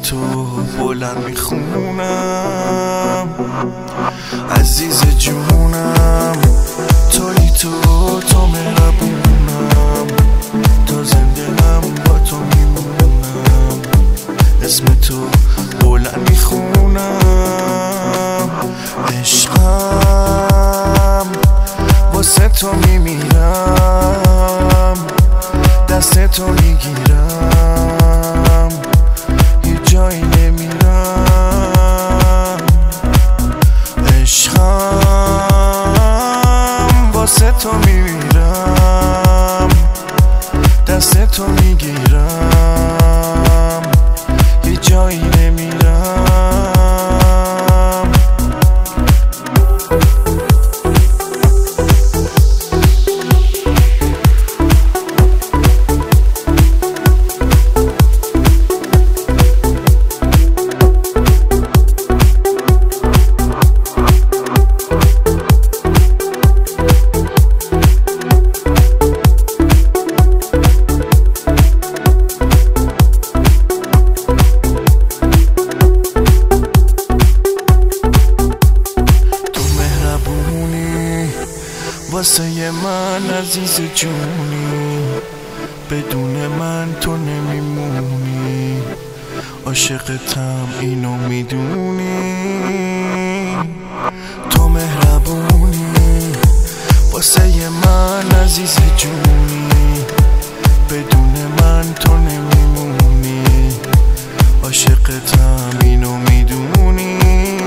تو بلند میخونم، عزیز جونم توی تو مهربونم، تا زندگیم با تو میمونم، اسم تو بلند میخونم، عشقم واسه تو میمیرم، دست تو میگیرم، یه جایی نمیرم، عشقم واسه تو میمیرم، دست تو میگیرم، یه جایی نمیرم. واسه من عزیز جونی، بدون من تو نمیمونی، عاشقتم اینو میدونی، تو مهربونی واسه من عزیز جونی، بدون من تو نمیمونی، عاشقتم اینو میدونی،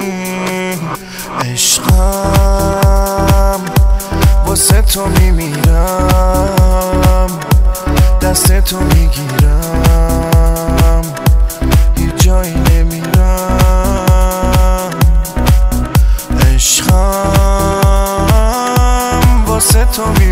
عشقم واسه تو میمیرم، دست تو میگیرم، یه جایی نمیرم، عشقم واسه تو میمیرم.